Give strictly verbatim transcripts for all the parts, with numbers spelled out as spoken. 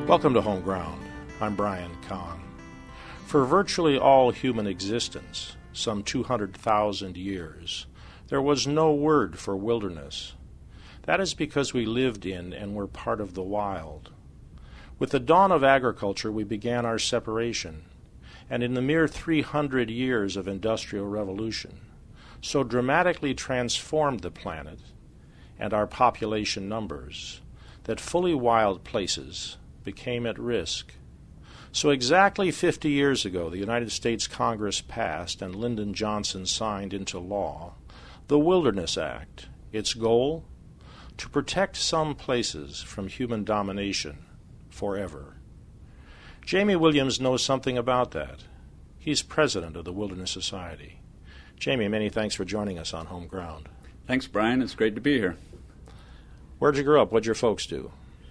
Welcome to Home Ground. I'm Brian Kahn. For virtually all human existence, some two hundred thousand years, there was no word for wilderness. That is because we lived in and were part of the wild. With the dawn of agriculture, we began our separation, and in the mere three hundred years of industrial revolution, so dramatically transformed the planet and our population numbers that fully wild places became at risk. So exactly fifty years ago, the United States Congress passed and Lyndon Johnson signed into law the Wilderness Act. Its goal? To protect some places from human domination forever. Jamie Williams knows something about that. He's president of the Wilderness Society. Jamie, many thanks for joining us on Home Ground. Thanks, Brian. It's great to be here. Where'd you grow up? What'd your folks do?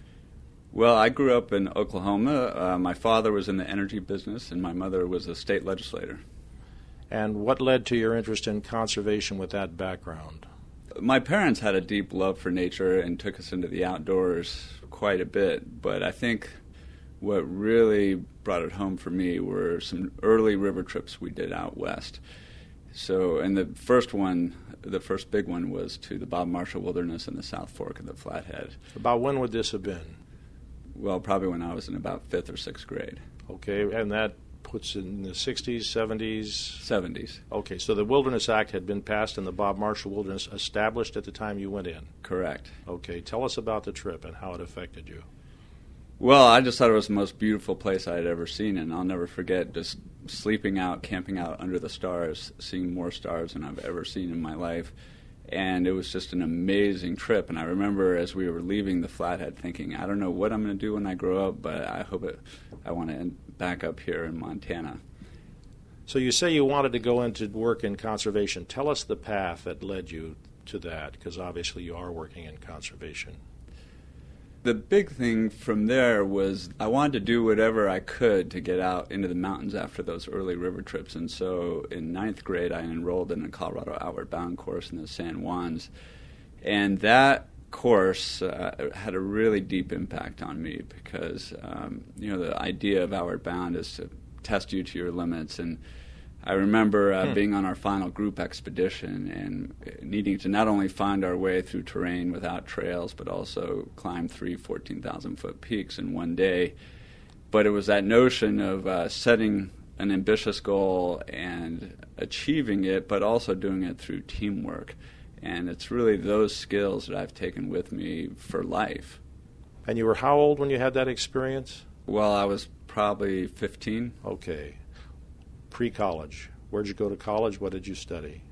Well, I grew up in Oklahoma. Uh, my father was in the energy business, and my mother was a state legislator. And what led to your interest in conservation with that background? My parents had a deep love for nature and took us into the outdoors quite a bit, but I think what really brought it home for me were some early river trips we did out west. So, and the first one, the first big one was to the Bob Marshall Wilderness in the South Fork of the Flathead. About when would this have been? Well, probably when I was in about fifth or sixth grade. Okay, and that puts it in the sixties, seventies? seventies. Okay, so the Wilderness Act had been passed and the Bob Marshall Wilderness established at the time you went in? Correct. Okay, tell us about the trip and how it affected you. Well, I just thought it was the most beautiful place I had ever seen, and I'll never forget just sleeping out, camping out under the stars, seeing more stars than I've ever seen in my life. And it was just an amazing trip. And I remember as we were leaving the Flathead thinking, I don't know what I'm going to do when I grow up, but I hope it, I want to end back up here in Montana. So you say you wanted to go into work in conservation. Tell us the path that led you to that, because obviously you are working in conservation. The big thing from there was I wanted to do whatever I could to get out into the mountains after those early river trips. And so in ninth grade, I enrolled in a Colorado Outward Bound course in the San Juans. And that course uh, had a really deep impact on me because, um, you know, the idea of Outward Bound is to test you to your limits. And I remember uh, hmm. being on our final group expedition and needing to not only find our way through terrain without trails, but also climb three fourteen thousand foot peaks in one day. But it was that notion of uh, setting an ambitious goal and achieving it, but also doing it through teamwork. And it's really those skills that I've taken with me for life. And you were how old when you had that experience? Well, I was probably fifteen. Okay. Pre-college. Where'd you go to college? What did you study?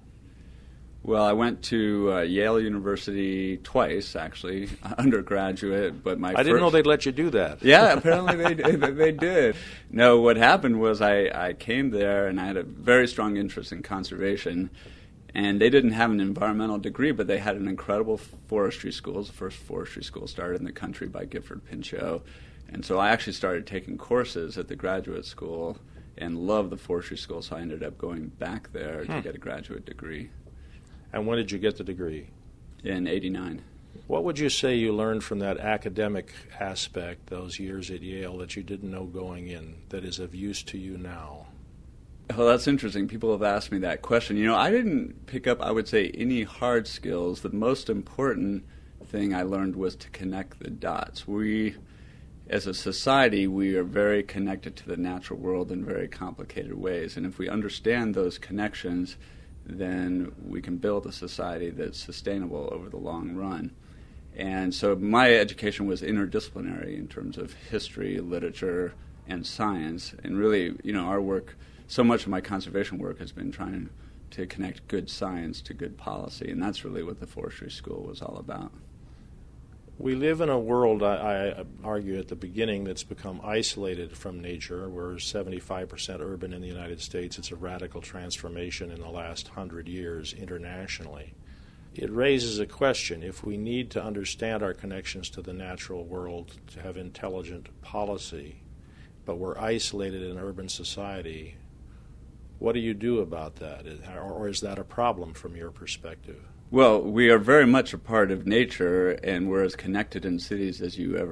Well, I went to uh, Yale University twice, actually, undergraduate. But my I didn't first... know they'd let you do that. Yeah, apparently they did. They did. No, what happened was I, I came there and I had a very strong interest in conservation. And they didn't have an environmental degree, but they had an incredible forestry school. It was the first forestry school started in the country by Gifford Pinchot. And so I actually started taking courses at the graduate school and loved the forestry school, so I ended up going back there hmm. to get a graduate degree. And when did you get the degree? In eighty-nine. What would you say you learned from that academic aspect, those years at Yale, that you didn't know going in, that is of use to you now? Well, that's interesting. People have asked me that question. You know, I didn't pick up, I would say, any hard skills. The most important thing I learned was to connect the dots. We... As a society, we are very connected to the natural world in very complicated ways. And if we understand those connections, then we can build a society that's sustainable over the long run. And so my education was interdisciplinary in terms of history, literature, and science. And really, you know, our work, so much of my conservation work has been trying to connect good science to good policy. And that's really what the forestry school was all about. We live in a world, I, I argue at the beginning, that's become isolated from nature. We're seventy-five percent urban in the United States. It's a radical transformation in the last hundred years internationally. It raises a question. If we need to understand our connections to the natural world to have intelligent policy, but we're isolated in urban society, what do you do about that? Or is that a problem from your perspective? Well, we are very much a part of nature, and we're as connected in cities as you ever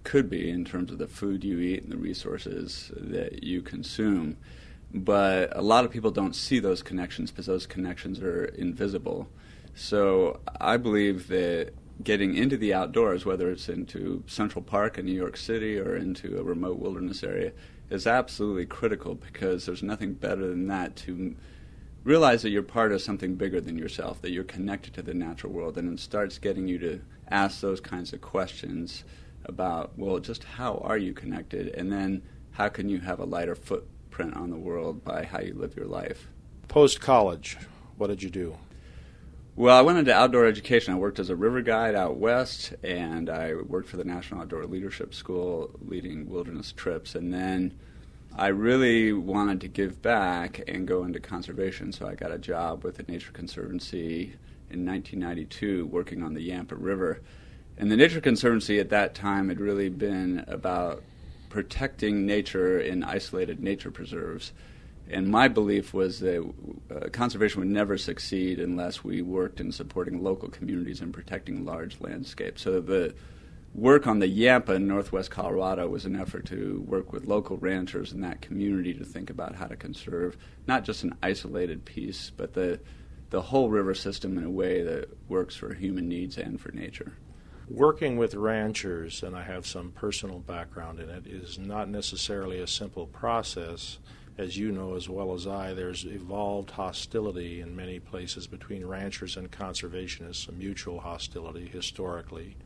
could be in terms of the food you eat and the resources that you consume. But a lot of people don't see those connections because those connections are invisible. So I believe that getting into the outdoors, whether it's into Central Park in New York City or into a remote wilderness area, is absolutely critical, because there's nothing better than that to realize that you're part of something bigger than yourself, that you're connected to the natural world, and it starts getting you to ask those kinds of questions about, well, just how are you connected, and then how can you have a lighter footprint on the world by how you live your life. Post-college, what did you do? Well, I went into outdoor education. I worked as a river guide out west, and I worked for the National Outdoor Leadership School leading wilderness trips. And then I really wanted to give back and go into conservation, so I got a job with the Nature Conservancy in nineteen ninety-two working on the Yampa River. And the Nature Conservancy at that time had really been about protecting nature in isolated nature preserves. And my belief was that uh, conservation would never succeed unless we worked in supporting local communities and protecting large landscapes. So the work on the Yampa in northwest Colorado was an effort to work with local ranchers in that community to think about how to conserve not just an isolated piece, but the the whole river system in a way that works for human needs and for nature. Working with ranchers, and I have some personal background in it, is not necessarily a simple process. As you know as well as I, there's evolved hostility in many places between ranchers and conservationists, a mutual hostility historically.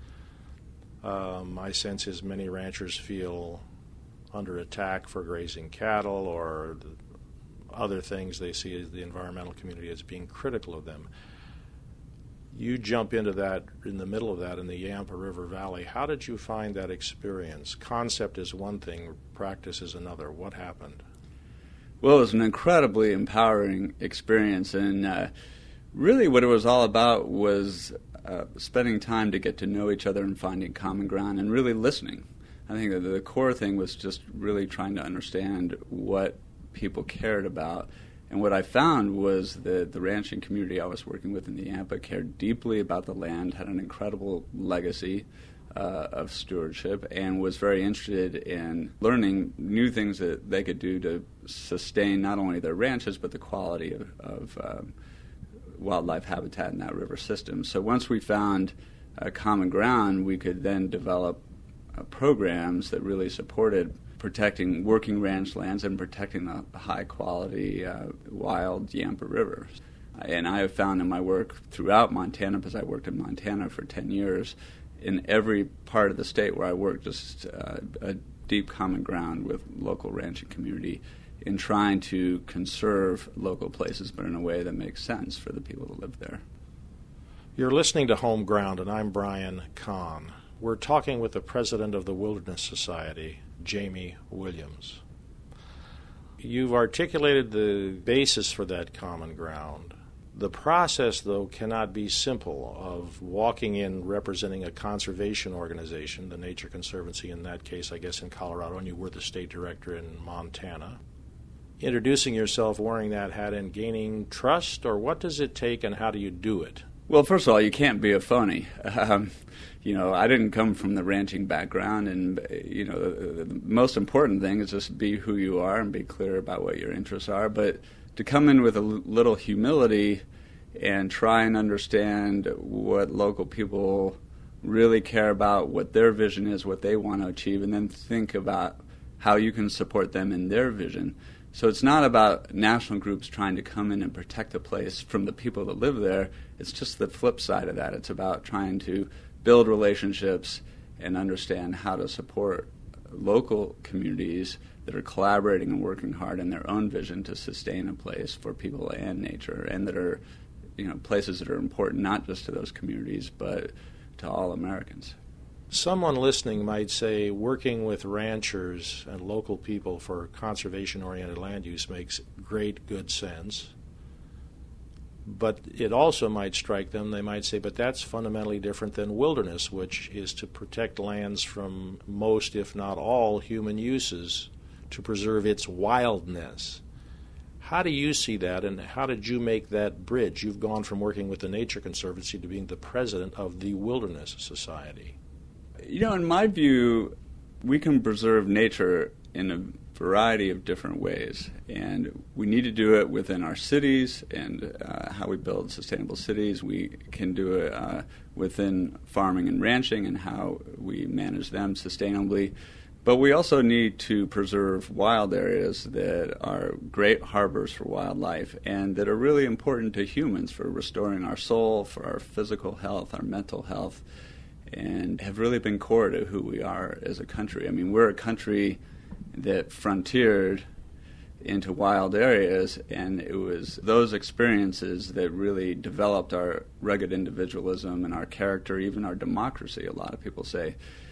Um, my sense is many ranchers feel under attack for grazing cattle or other things they see as the environmental community as being critical of them. You jump into that, in the middle of that, in the Yampa River Valley. How did you find that experience? Concept is one thing, practice is another. What happened? Well, it was an incredibly empowering experience, and uh, really what it was all about was uh, spending time to get to know each other and finding common ground and really listening. I think that the core thing was just really trying to understand what people cared about. And what I found was that the ranching community I was working with in the Yampa cared deeply about the land, had an incredible legacy uh, of stewardship, and was very interested in learning new things that they could do to sustain not only their ranches, but the quality of, of um, wildlife habitat in that river system. So once we found uh, common ground, we could then develop uh, programs that really supported protecting working ranch lands and protecting the high-quality uh, wild Yampa River. And I have found in my work throughout Montana, because I worked in Montana for ten years, in every part of the state where I worked, just uh, a deep common ground with local ranching community in trying to conserve local places, but in a way that makes sense for the people that live there. You're listening to Home Ground, and I'm Brian Kahn. We're talking with the president of the Wilderness Society, Jamie Williams. You've articulated the basis for that common ground. The process, though, cannot be simple, of walking in representing a conservation organization, the Nature Conservancy in that case, I guess, in Colorado, and you were the state director in Montana. Introducing yourself, wearing that hat, and gaining trust, or what does it take and how do you do it? Well, first of all, you can't be a phony. Um, you know, I didn't come from the ranching background, and, you know, the, the most important thing is just be who you are and be clear about what your interests are. But to come in with a l- little humility and try and understand what local people really care about, what their vision is, what they want to achieve, and then think about how you can support them in their vision. So it's not about national groups trying to come in and protect a place from the people that live there. It's just the flip side of that. It's about trying to build relationships and understand how to support local communities that are collaborating and working hard in their own vision to sustain a place for people and nature, and that are, you know, places that are important not just to those communities but to all Americans. Someone listening might say working with ranchers and local people for conservation-oriented land use makes great, good sense. But it also might strike them, they might say, but that's fundamentally different than wilderness, which is to protect lands from most, if not all, human uses, to preserve its wildness. How do you see that, and how did you make that bridge? You've gone from working with the Nature Conservancy to being the president of the Wilderness Society. You know, in my view, We can preserve nature in a variety of different ways, and we need to do it within our cities and uh, how we build sustainable cities. We can do it uh, within farming and ranching and how we manage them sustainably. But we also need to preserve wild areas that are great harbors for wildlife and that are really important to humans for restoring our soul, for our physical health, our mental health, and have really been core to who we are as a country. I mean, we're a country that frontiered into wild areas, and it was those experiences that really developed our rugged individualism and our character, even our democracy, a lot of people say.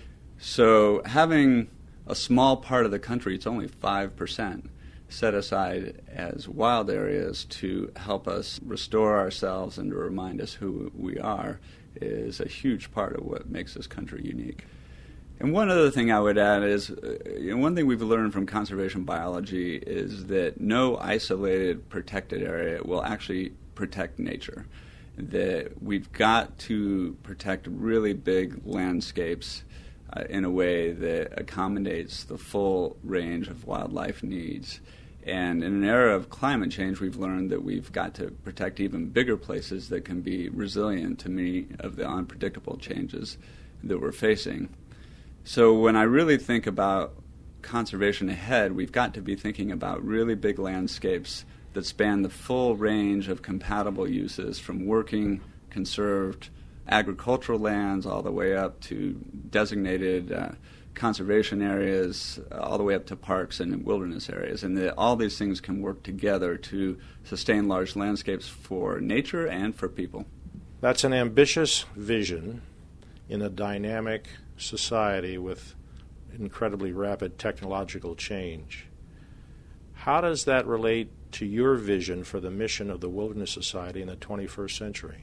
So having a small part of the country, it's only five percent, set aside as wild areas to help us restore ourselves and to remind us who we are is a huge part of what makes this country unique. And one other thing I would add is, uh, you know, one thing we've learned from conservation biology is that no isolated protected area will actually protect nature. That we've got to protect really big landscapes uh, in a way that accommodates the full range of wildlife needs. And in an era of climate change, we've learned that we've got to protect even bigger places that can be resilient to many of the unpredictable changes that we're facing. So when I really think about conservation ahead, we've got to be thinking about really big landscapes that span the full range of compatible uses, from working, conserved agricultural lands all the way up to designated uh, conservation areas, all the way up to parks and wilderness areas. And that all these things can work together to sustain large landscapes for nature and for people. That's an ambitious vision in a dynamic society with incredibly rapid technological change. How does that relate to your vision for the mission of the Wilderness Society in the twenty-first century?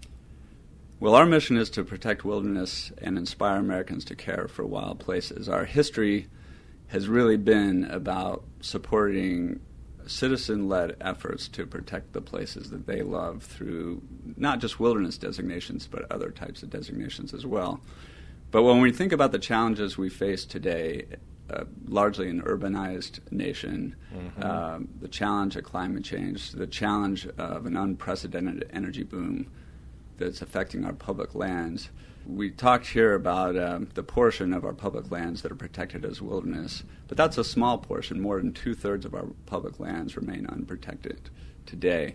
Well, our mission is to protect wilderness and inspire Americans to care for wild places. Our history has really been about supporting citizen-led efforts to protect the places that they love through not just wilderness designations, but other types of designations as well. But when we think about the challenges we face today, uh, largely an urbanized nation, mm-hmm. um, the challenge of climate change, the challenge of an unprecedented energy boom that's affecting our public lands, we talked here about um, the portion of our public lands that are protected as wilderness, but that's a small portion. More than two-thirds of our public lands remain unprotected today.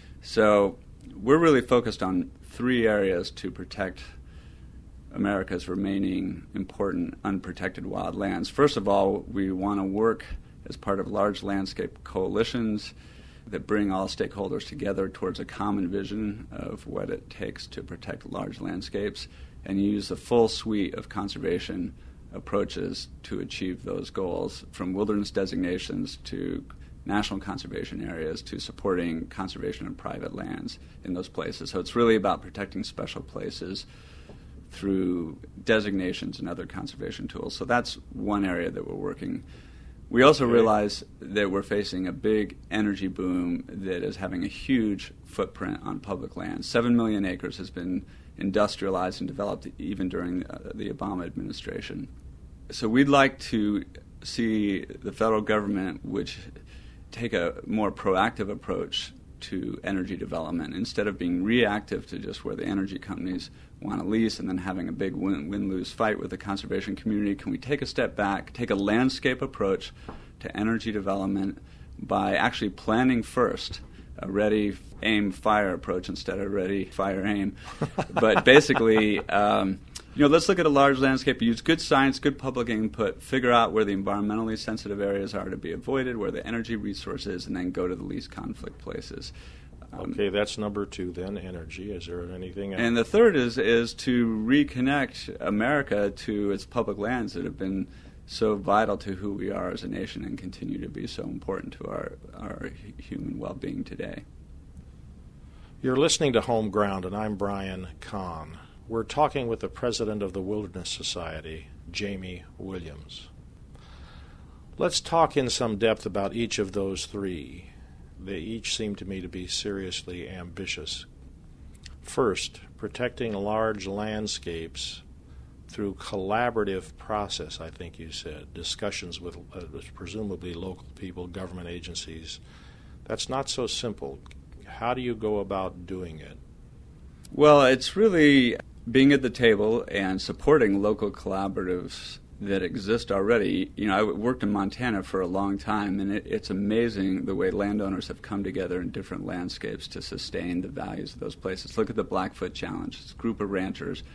So we're really focused on three areas to protect America's remaining important unprotected wild lands. First of all, we want to work as part of large landscape coalitions that bring all stakeholders together towards a common vision of what it takes to protect large landscapes and use the full suite of conservation approaches to achieve those goals, from wilderness designations to national conservation areas to supporting conservation of private lands in those places. So it's really about protecting special places through designations and other conservation tools. So that's one area that we're working. We also realize that we're facing a big energy boom that is having a huge footprint on public lands. Seven million acres has been industrialized and developed even during uh, the Obama administration. So we'd like to see the federal government, which take a more proactive approach to energy development instead of being reactive to just where the energy companies want to lease and then having a big win- win-lose fight with the conservation community. Can we take a step back, take a landscape approach to energy development by actually planning first, a ready, aim, fire approach instead of ready, fire, aim. But basically, um, you know, let's look at a large landscape, use good science, good public input, figure out where the environmentally sensitive areas are to be avoided, where the energy resource is, and then go to the least conflict places. Um, okay, that's number two then, energy. Is there anything else? And the third is is to reconnect America to its public lands that have been so vital to who we are as a nation and continue to be so important to our, our human well-being today. You're listening to Home Ground, and I'm Brian Kahn. We're talking with the president of the Wilderness Society, Jamie Williams. Let's talk in some depth about each of those three. They each seem to me to be seriously ambitious. First, protecting large landscapes through collaborative process, I think you said, discussions with uh, presumably local people, government agencies. That's not so simple. How do you go about doing it? Well, it's really being at the table and supporting local collaboratives that exist already. You know, I worked in Montana for a long time, and it, it's amazing the way landowners have come together in different landscapes to sustain the values of those places. Look at the Blackfoot Challenge. It's a group of ranchers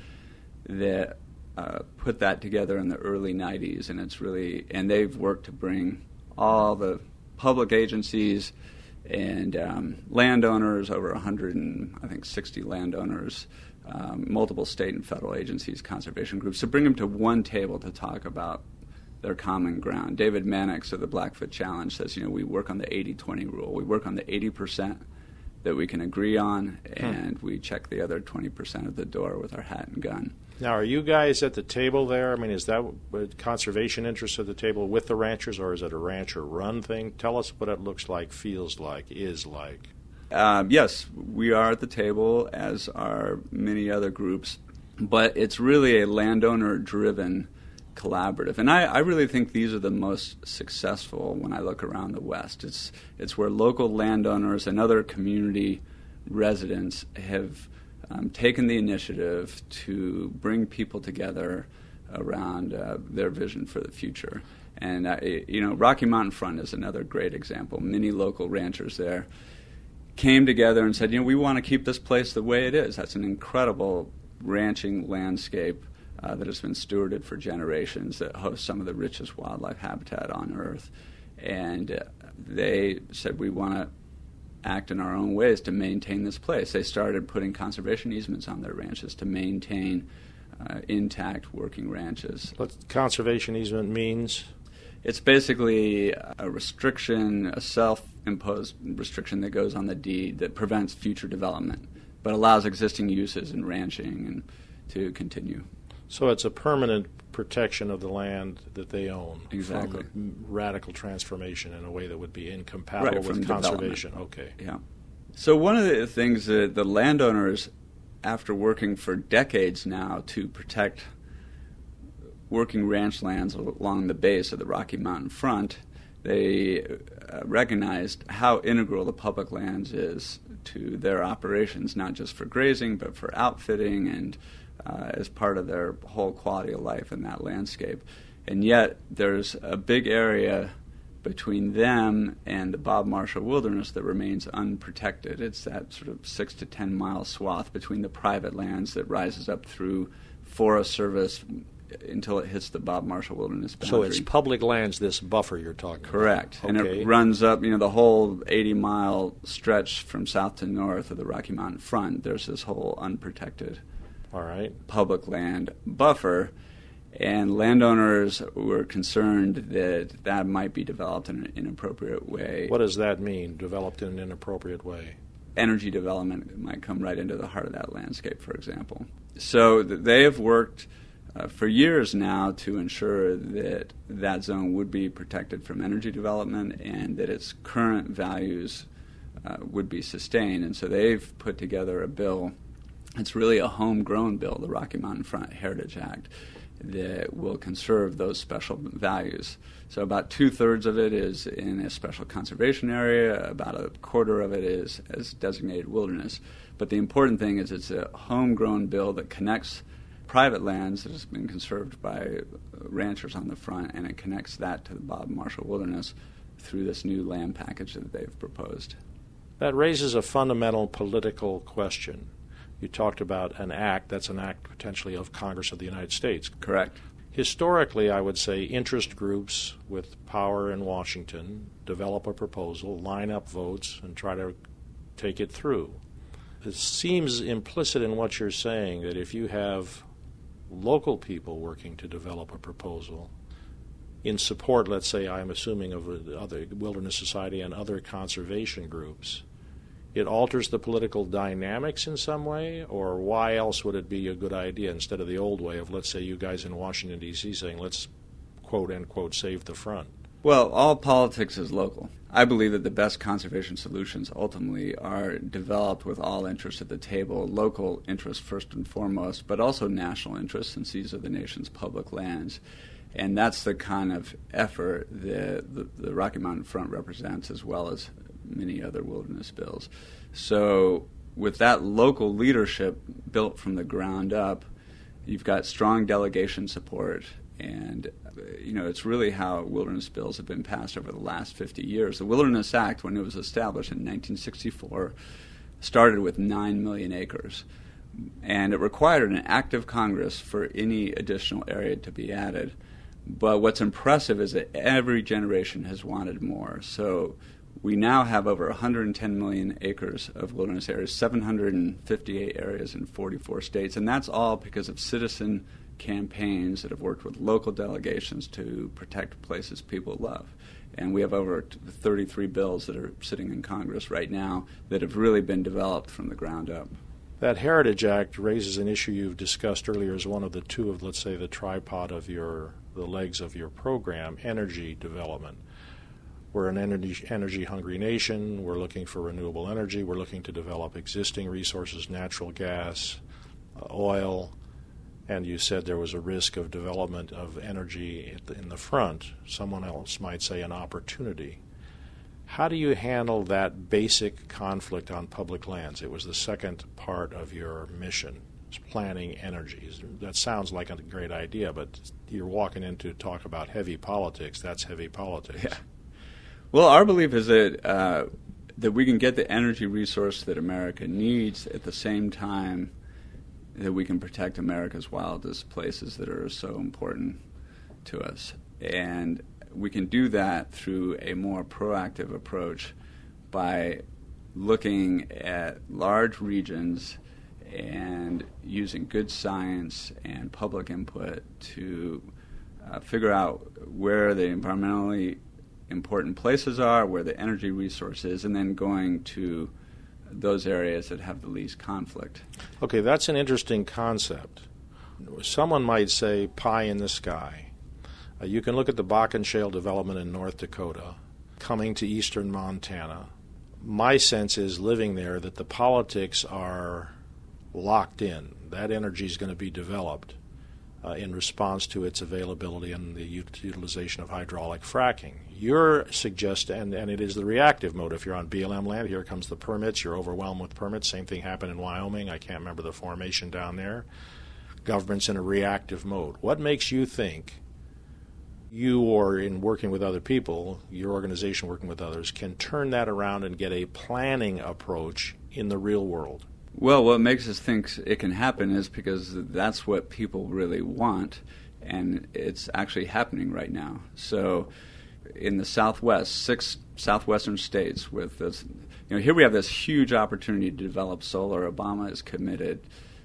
that uh, put that together in the early nineties, and it's really, and they've worked to bring all the public agencies and um, landowners, over one hundred and I think sixty landowners, um, multiple state and federal agencies, conservation groups, to bring them to one table to talk about their common ground. David Mannix of the Blackfoot Challenge says, you know, we work on the eighty twenty rule. We work on the eighty percent that we can agree on, and hmm. we check the other twenty percent at the door with our hat and gun. Now, are you guys at the table there? I mean, is that what, conservation interests at the table with the ranchers, or is it a rancher-run thing? Tell us what it looks like, feels like, is like. Um, yes, we are at the table, as are many other groups, but it's really a landowner-driven collaborative. And I, I really think these are the most successful when I look around the West. It's, it's where local landowners and other community residents have Um, taken the initiative to bring people together around uh, their vision for the future. And, uh, you know, Rocky Mountain Front is another great example. Many local ranchers there came together and said, you know, we want to keep this place the way it is. That's an incredible ranching landscape uh, that has been stewarded for generations, that hosts some of the richest wildlife habitat on Earth. And uh, they said, we want to act in our own ways to maintain this place. They started putting conservation easements on their ranches to maintain uh, intact working ranches. What conservation easement means? It's basically a restriction, a self-imposed restriction that goes on the deed that prevents future development, but allows existing uses in ranching and to continue. So it's a permanent protection of the land that they own. Exactly. From radical transformation in a way that would be incompatible right, with conservation. Okay. Yeah. So one of the things that the landowners, after working for decades now to protect working ranch lands along the base of the Rocky Mountain Front, they uh, recognized how integral the public lands is to their operations, not just for grazing, but for outfitting and Uh, as part of their whole quality of life in that landscape. And yet there's a big area between them and the Bob Marshall Wilderness that remains unprotected. It's that sort of six to ten mile swath between the private lands that rises up through Forest Service until it hits the Bob Marshall Wilderness boundary. So it's public lands, this buffer you're talking Correct. about. Correct. Okay. And it runs up, you know, the whole eighty mile stretch from south to north of the Rocky Mountain Front. There's this whole unprotected All right. public land buffer, and landowners were concerned that that might be developed in an inappropriate way. What does that mean, developed in an inappropriate way? Energy development might come right into the heart of that landscape, for example. So th- they have worked uh, for years now to ensure that that zone would be protected from energy development and that its current values uh, would be sustained. And so they've put together a bill. It's really a homegrown bill, the Rocky Mountain Front Heritage Act, that will conserve those special values. So about two-thirds of it is in a special conservation area, about a quarter of it is as designated wilderness. But the important thing is it's a homegrown bill that connects private lands that has been conserved by ranchers on the front, and it connects that to the Bob Marshall Wilderness through this new land package that they've proposed. That raises a fundamental political question. You talked about an act, that's an act potentially of Congress of the United States. Correct. Historically, I would say interest groups with power in Washington develop a proposal, line up votes, and try to take it through. It seems implicit in what you're saying that if you have local people working to develop a proposal in support, let's say, I'm assuming, of other Wilderness Society and other conservation groups, it alters the political dynamics in some way, or why else would it be a good idea instead of the old way of, let's say, you guys in Washington, D C saying, let's, quote, end quote, save the front? Well, all politics is local. I believe that the best conservation solutions ultimately are developed with all interests at the table, local interests first and foremost, but also national interests, since these are the nation's public lands. And that's the kind of effort that the, the Rocky Mountain Front represents, as well as many other wilderness bills. So with that local leadership built from the ground up, you've got strong delegation support. And, you know, it's really how wilderness bills have been passed over the last fifty years. The Wilderness Act, when it was established in nineteen sixty-four, started with nine million acres. And it required an act of Congress for any additional area to be added. But what's impressive is that every generation has wanted more. So we now have over one hundred ten million acres of wilderness areas, seven hundred fifty-eight areas in forty-four states. And that's all because of citizen campaigns that have worked with local delegations to protect places people love. And we have over thirty-three bills that are sitting in Congress right now that have really been developed from the ground up. That Heritage Act raises an issue you've discussed earlier as one of the two of, let's say, the tripod of your, the legs of your program, energy development. We're an energy, energy-hungry nation. We're looking for renewable energy. We're looking to develop existing resources, natural gas, uh, oil. And you said there was a risk of development of energy in the front. Someone else might say an opportunity. How do you handle that basic conflict on public lands? It was the second part of your mission, planning energies. That sounds like a great idea, but you're walking in to talk about heavy politics. That's heavy politics. Yeah. Well, our belief is that uh, that we can get the energy resource that America needs at the same time that we can protect America's wildest places that are so important to us. And we can do that through a more proactive approach by looking at large regions and using good science and public input to uh, figure out where the environmentally important places are, where the energy resource is, and then going to those areas that have the least conflict. Okay, that's an interesting concept. Someone might say pie in the sky. Uh, you can look at the Bakken Shale development in North Dakota, coming to eastern Montana. My sense is, living there, that the politics are locked in. That energy is going to be developed uh, in response to its availability and the ut- utilization of hydraulic fracking. You're suggesting, and, and it is the reactive mode. If you're on B L M land, here comes the permits. You're overwhelmed with permits. Same thing happened in Wyoming. I can't remember the formation down there. Government's in a reactive mode. What makes you think you, or in working with other people, your organization working with others, can turn that around and get a planning approach in the real world? Well, what makes us think it can happen is because that's what people really want, and it's actually happening right now. So in the Southwest, six southwestern states with this, you know, here we have this huge opportunity to develop solar. Obama is committed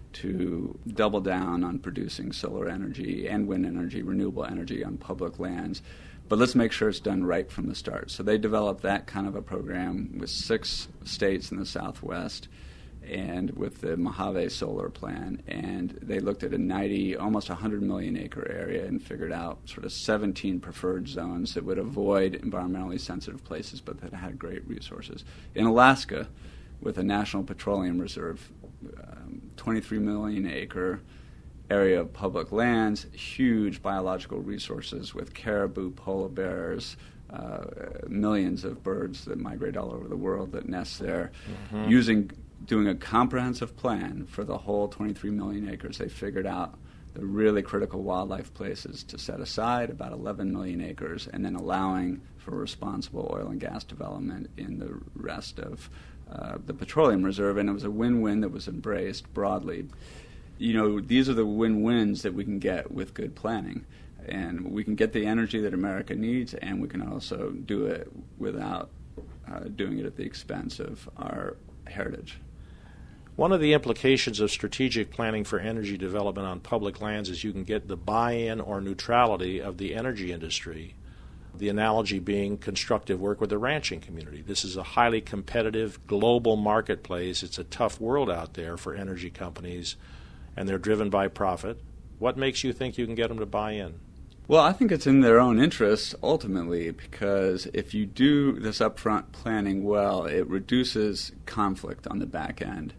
to double down on producing solar energy and wind energy, renewable energy on public lands. But let's make sure it's done right from the start. So they developed that kind of a program with six states in the Southwest and with the Mojave Solar Plan. And they looked at a ninety, almost one hundred million acre area and figured out sort of seventeen preferred zones that would avoid environmentally sensitive places but that had great resources. In Alaska, with a National Petroleum Reserve, um, twenty-three million acre area of public lands, huge biological resources with caribou, polar bears, uh, millions of birds that migrate all over the world that nest there. Mm-hmm. Using, doing a comprehensive plan for the whole twenty-three million acres, they figured out the really critical wildlife places to set aside, about eleven million acres, and then allowing for responsible oil and gas development in the rest of Uh, the petroleum reserve, and it was a win-win that was embraced broadly. You know, these are the win-wins that we can get with good planning, and we can get the energy that America needs, and we can also do it without uh, doing it at the expense of our heritage. One of the implications of strategic planning for energy development on public lands is you can get the buy-in or neutrality of the energy industry. The analogy being constructive work with the ranching community. This is a highly competitive global marketplace. It's a tough world out there for energy companies, and they're driven by profit. What makes you think you can get them to buy in? Well, I think it's in their own interest, ultimately, because if you do this upfront planning well, it reduces conflict on the back end.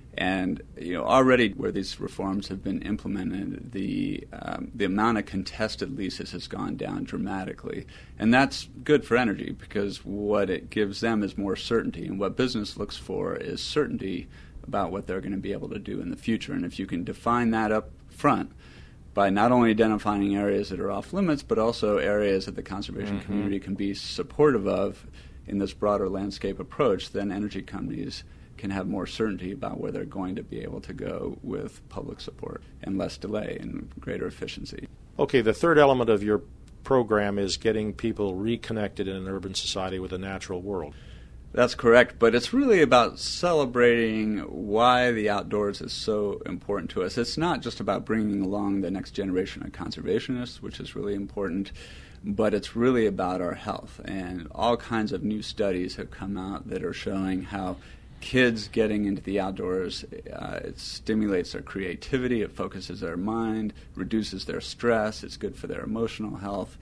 And you know, already where these reforms have been implemented, the um, the amount of contested leases has gone down dramatically, and that's good for energy because what it gives them is more certainty, and what business looks for is certainty about what they're going to be able to do in the future. And if you can define that up front by not only identifying areas that are off limits, but also areas that the conservation mm-hmm. community can be supportive of in this broader landscape approach, then energy companies can have more certainty about where they're going to be able to go with public support and less delay and greater efficiency. Okay, the third element of your program is getting people reconnected in an urban society with the natural world. That's correct, but it's really about celebrating why the outdoors is so important to us. It's not just about bringing along the next generation of conservationists, which is really important, but it's really about our health. And all kinds of new studies have come out that are showing how kids getting into the outdoors, uh, it stimulates their creativity, it focuses their mind, reduces their stress, it's good for their emotional health.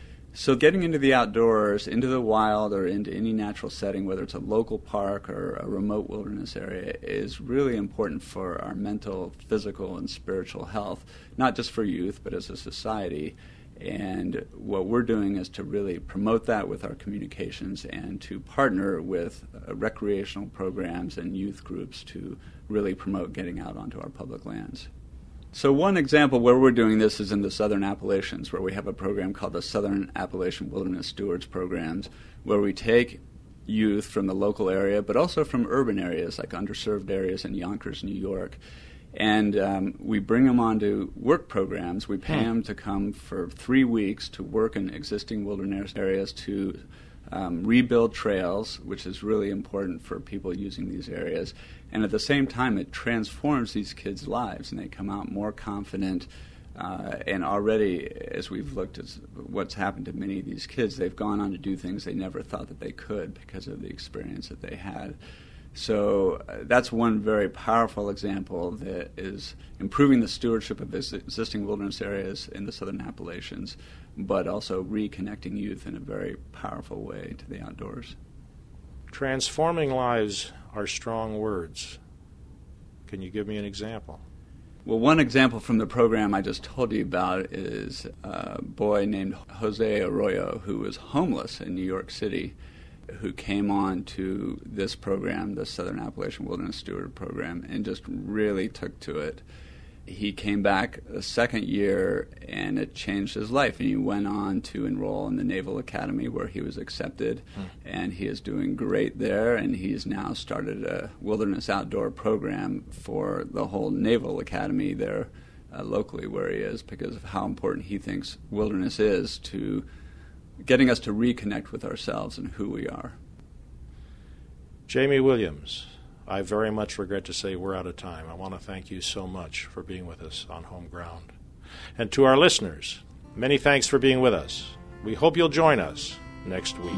So getting into the outdoors, into the wild or into any natural setting, whether it's a local park or a remote wilderness area, is really important for our mental, physical, and spiritual health, not just for youth, but as a society. And what we're doing is to really promote that with our communications and to partner with uh, recreational programs and youth groups to really promote getting out onto our public lands. So one example where we're doing this is in the Southern Appalachians, where we have a program called the Southern Appalachian Wilderness Stewards Programs, where we take youth from the local area, but also from urban areas like underserved areas in Yonkers, New York, and um, we bring them onto work programs. We pay hmm. them to come for three weeks to work in existing wilderness areas to um, rebuild trails, which is really important for people using these areas. And at the same time, it transforms these kids' lives, and they come out more confident. Uh, and already, as we've looked at what's happened to many of these kids, they've gone on to do things they never thought that they could because of the experience that they had. So uh, that's one very powerful example that is improving the stewardship of existing wilderness areas in the Southern Appalachians, but also reconnecting youth in a very powerful way to the outdoors. Transforming lives are strong words. Can you give me an example? Well, one example from the program I just told you about is a boy named Jose Arroyo, who was homeless in New York City, who came on to this program, the Southern Appalachian Wilderness Steward Program, and just really took to it. He came back a second year, and it changed his life. And he went on to enroll in the Naval Academy, where he was accepted, hmm. and he is doing great there. And he's now started a wilderness outdoor program for the whole Naval Academy there uh, locally where he is, because of how important he thinks wilderness is to getting us to reconnect with ourselves and who we are. Jamie Williams, I very much regret to say we're out of time. I want to thank you so much for being with us on Home Ground. And to our listeners, many thanks for being with us. We hope you'll join us next week.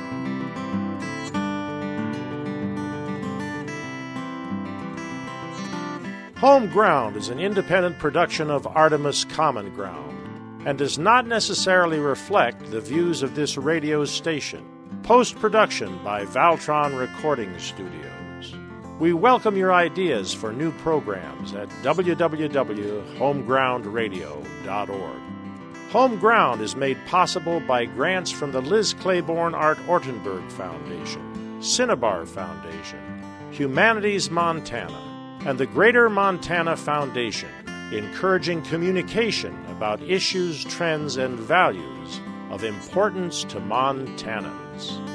Home Ground is an independent production of Artemis Common Ground and does not necessarily reflect the views of this radio station. Post-production by Valtron Recording Studios. We welcome your ideas for new programs at w w w dot home ground radio dot org. Home Ground is made possible by grants from the Liz Claiborne Art Ortenberg Foundation, Cinnabar Foundation, Humanities Montana, and the Greater Montana Foundation, encouraging communication about issues, trends, and values of importance to Montanans.